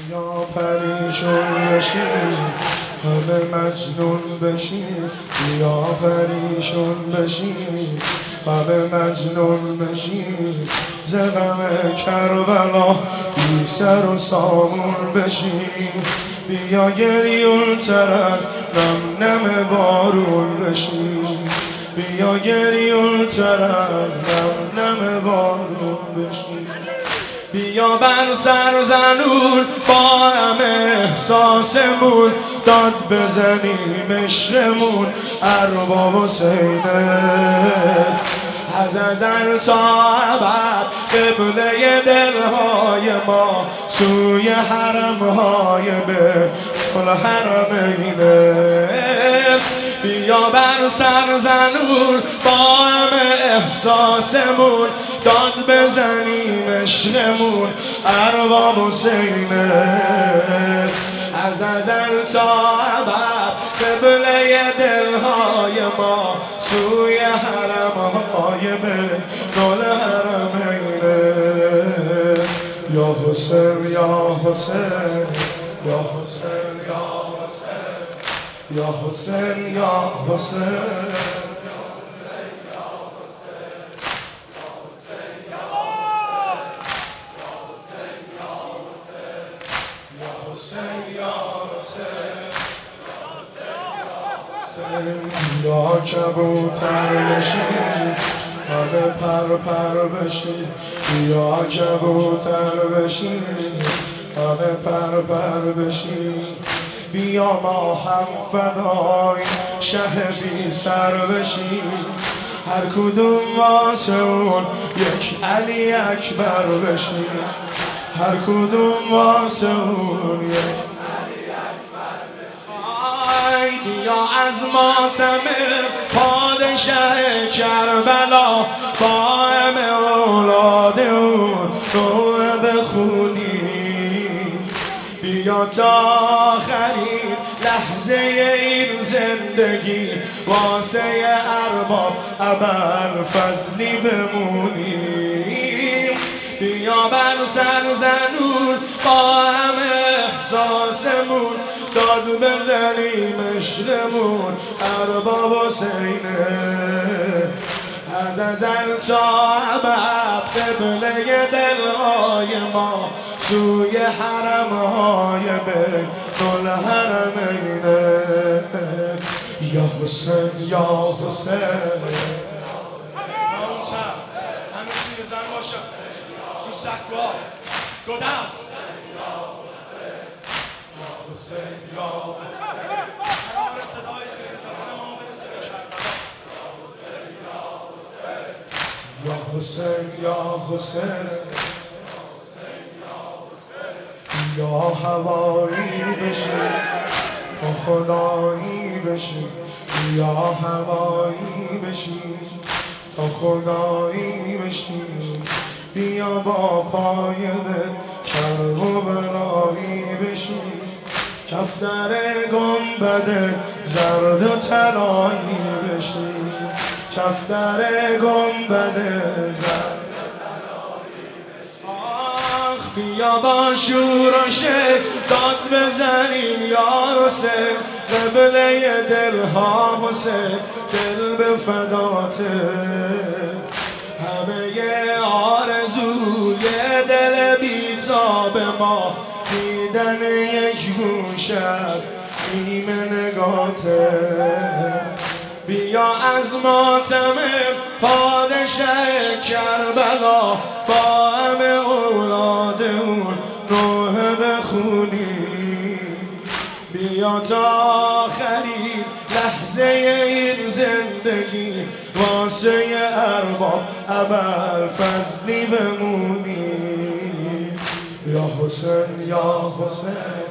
یا پریشون بشی همه مجنون بشی یا پریشون بشی همه مجنون بشی ز غم کربلا بی سر و سامون بشی بیا گریون تر از نم نم بارون بشی بیا گریون تر از نم نم بارون بشی بیا بر سر زنون با همه احساسمون داد بزنیم عشقمون ارباب حسینه از ازل تا ابد قبله دلهای ما سوی حرمهای به کل حرمینه بیا بر سر زنون با همه احساسمون داد بزنیم عشقمون ارباب حسینه از ازل تا ابد قبله دلهای ما سوی حرمهای به کل حرمینه یا حسین یا حسین یا حسین یا حسین یا حسین یا کبوتر بشی همه پر پر بشی یا کبوتر بشی همه پر پر بشی بیا ما هم فدای شه بی سر بشی هر کدوم واسه اون یک علی اکبر بشی هر کدوم واسه اون یک بیا از ماتم پادشه کربلا قائم اولاد اون روح بخونیم بیا تا آخرین لحظه این زندگی واسه ارباب ابوالفضلی بمونیم بیا بر سر زنون با همه احساسمون داد بزنیم عشقمون ارباب حسینه از ازل تا ابد قبله دلهای ما سوی حرمهای به کل حرمینه یا حسین یا حسین همه چی بزن باشم رو سکوها گدست حسین یا حسین قرار صدای سیدزمان ما برسه به کربلا یا حسین یا حسین یا هوایی بشی تو خدایی بشی یا هوایی بشی تو خدایی بشی بیا با پای دل کرب و بلایی بشی کفتر گنبد زرد و طلایی بشی کفتر گنبد زرد بیا با شور و شک داد بزنیم یا حسین قبله دلها حسین دل به فداته همه آرزوی دل بیتاب ما دیدن یک گوش از بیم نگاته بیا از ماتم پادشه کربلا با همه اولاد اون روح بخونی بیا تا آخرین لحظه این زندگی واسه ارباب ابوالفضلی بمونی یا حسین یا حسین